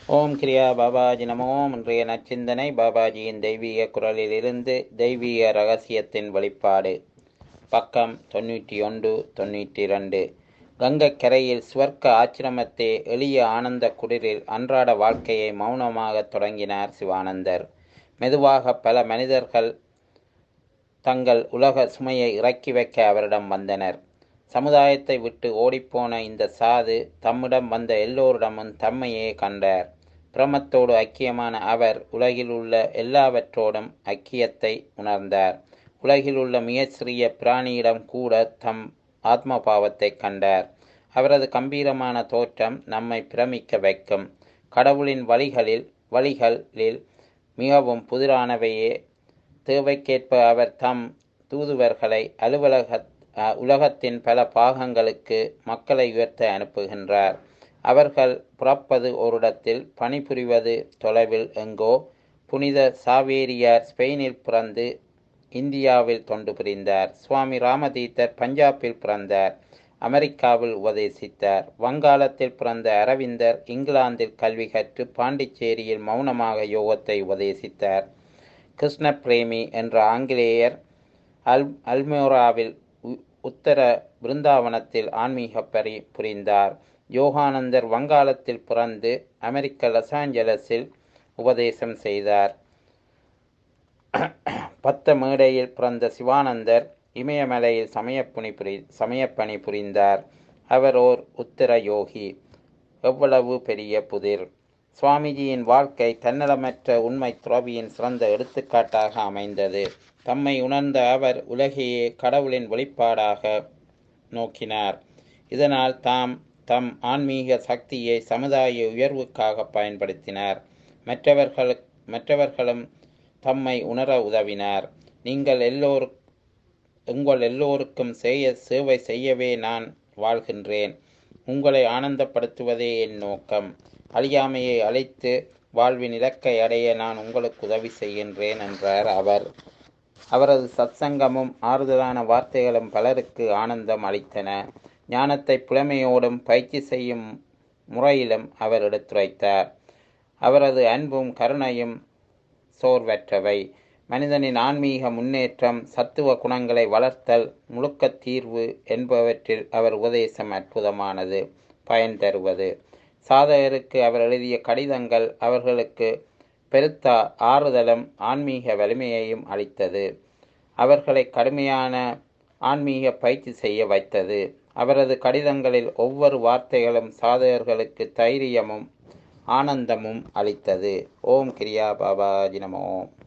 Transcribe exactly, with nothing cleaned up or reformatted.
ஓம் கிரியா பாபாஜி நமோ. இன்றைய நச்சிந்தனை பாபாஜியின் தெய்வீக குரலிலிருந்து தெய்வீக ரகசியத்தின் வெளிப்பாடு. பக்கம் தொண்ணூற்றி ஒன்று தொண்ணூற்றி ரெண்டு. கங்கைக்கரையில் ஸ்வர்க்க ஆச்சிரமத்தே எளிய ஆனந்த குடிரில் அன்றாட வாழ்க்கையை மௌனமாக தொடங்கினார் சிவானந்தர். மெதுவாக பல மனிதர்கள் தங்கள் உலக சுமையை இறக்கி வைக்க அவரிடம் வந்தனர். சமுதாயத்தை விட்டு ஓடிப்போன இந்த சாது தம்மிடம் வந்த எல்லோரிடமும் தம்மையே கண்டார். பிரமத்தோடு ஐக்கியமான அவர் உலகில் உள்ள எல்லாவற்றோடும் ஐக்கியத்தை உணர்ந்தார். உலகில் உள்ள மிக சிறிய பிராணியிடம் கூட தம் ஆத்மபாவத்தை கண்டார். அவரது கம்பீரமான தோற்றம் நம்மை பிரமிக்க வைக்கும். கடவுளின் வழிகளில் வழிகளில் மிகவும் புதிரானவையே. தேவைக்கேற்ப அவர் தம் தூதுவர்களை அலுவலக உலகத்தின் பல பாகங்களுக்கு மக்களை உயர்த்த அனுப்புகின்றார். அவர்கள் புறப்பது ஓரிடத்தில், பணிபுரிவது தொலைவில் எங்கோ. புனித சாவேரியார் ஸ்பெயினில் பிறந்து இந்தியாவில் தொண்டு புரிந்தார். சுவாமி ராமதீர்த்தர் பஞ்சாபில் பிறந்தார், அமெரிக்காவில் உபதேசித்தார். வங்காளத்தில் பிறந்த அரவிந்தர் இங்கிலாந்தில் கல்வி கற்று பாண்டிச்சேரியில் மௌனமாக யோகத்தை உபதேசித்தார். கிருஷ்ண பிரேமி என்ற ஆங்கிலேயர் அல் அல்மோராவில் உத்தர பிருந்தாவனத்தில் ஆன்மீக பரி புரிந்தார். யோகானந்தர் வங்காளத்தில் பிறந்து அமெரிக்க லாஸ் ஏஞ்சலஸில் உபதேசம் செய்தார். பத்த மேடையில் பிறந்த சிவானந்தர் இமயமலையில் சமயப்பணி புரி சமயப்பணி புரிந்தார். அவர் ஓர் உத்தர யோகி. எவ்வளவு பெரிய புதிர்! சுவாமிஜியின் வாழ்க்கை தன்னலமற்ற உண்மை துறவியின் சிறந்த எடுத்துக்காட்டாக அமைந்தது. தம்மை உணர்ந்த அவர் உலகையே கடவுளின் வெளிப்பாடாக நோக்கினார். இதனால் தாம் தம் ஆன்மீக சக்தியை சமுதாய உயர்வுக்காக பயன்படுத்தினார். மற்றவர்கள் மற்றவர்களும் தம்மை உணர உதவினார். நீங்கள் எல்லோரு உங்கள் எல்லோருக்கும் செய்ய சேவை செய்யவே நான் வாழ்கின்றேன். உங்களை ஆனந்தப்படுத்துவதே என் நோக்கம். அழியாமையை அழைத்து வாழ்வின் இலக்கை அடைய நான் உங்களுக்கு உதவி செய்கின்றேன் என்றார் அவர். அவரது சத்சங்கமும் ஆறுதலான வார்த்தைகளும் பலருக்கு ஆனந்தம் அளித்தன. ஞானத்தை புலமையோடும் பயிற்சி செய்யும் முறையிலும் அவர் எடுத்துரைத்தார். அவரது அன்பும் கருணையும் சோர்வற்றவை. மனிதனின் ஆன்மீக முன்னேற்றம், சத்துவ குணங்களை வளர்த்தல், முழுக்க தீர்வு என்பவற்றில் அவர் உபதேசம் அற்புதமானது, பயன் தருவது. சாதகருக்கு அவர் எழுதிய கடிதங்கள் அவர்களுக்கு பெருத்த ஆறுதலும் ஆன்மீக வலிமையையும் அளித்தது. அவர்களை கடுமையான ஆன்மீக பயிற்சி செய்ய வைத்தது. அவரது கடிதங்களில் ஒவ்வொரு வார்த்தைகளும் சாதகர்களுக்கு தைரியமும் ஆனந்தமும் அளித்தது. ஓம் கிரியா பாபாஜி நமோ.